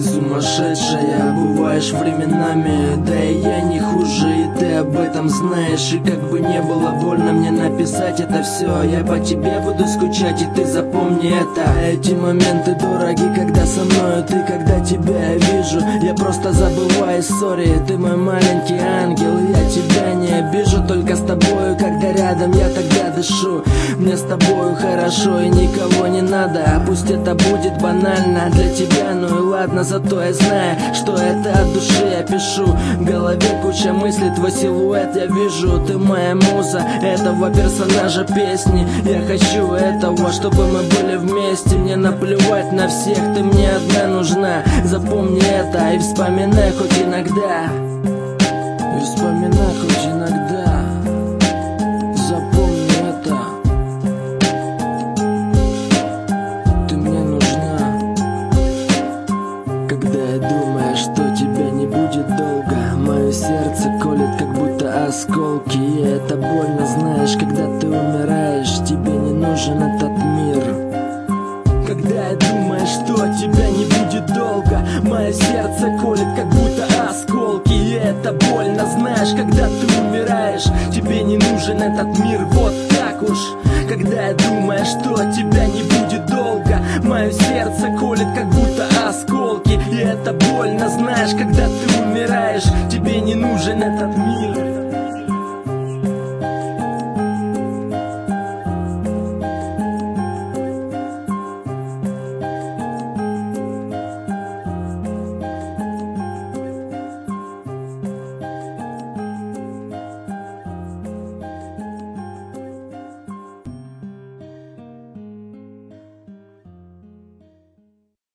сумасшедшая, бываешь временами, да и я не хуже, и ты об этом знаешь. И как бы не было больно мне написать это все, я по тебе буду скучать, и ты запомни это. Эти моменты дороги, когда со мною ты, когда тебя я вижу, я просто забываю ссори. Ты мой маленький ангел, я тебя не обижу, только с тобою, когда рядом, я тогда дышу. Мне с тобою хорошо и никого не надо, а пусть это будет банально для тебя, ну и ладно, зато я знаю, что это от души я пишу. В голове куча мыслей, твой силуэт я вижу. Ты моя муза, этого персонажа песни. Я хочу этого, чтобы мы были вместе. Мне наплевать на всех, ты мне одна нужна. Запомни это и вспоминай хоть иногда. И вспоминай хоть иногда. Запомни это. Ты мне нужна. Когда я думаю, что тебя не будет долго, мое сердце колет, как будто осколки. И это больно, знаешь, когда ты умираешь, тебе не нужен этот мир. Когда я думаю, что тебя не будет долго, мое сердце колет, как будто осколки. И это больно, знаешь, когда ты умираешь, тебе не нужен этот мир. Вот так уж. Когда я думаю, что тебя не будет долго, мое сердце колет, как будто осколки. И это больно, знаешь, когда ты умираешь, тебе не нужен этот мир.